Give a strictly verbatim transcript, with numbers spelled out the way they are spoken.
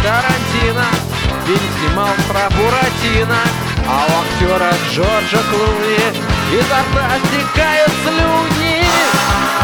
Тарантино, фильм снимал про Буратино, а у актера Джорджа Клуни изо рта стекают слюни.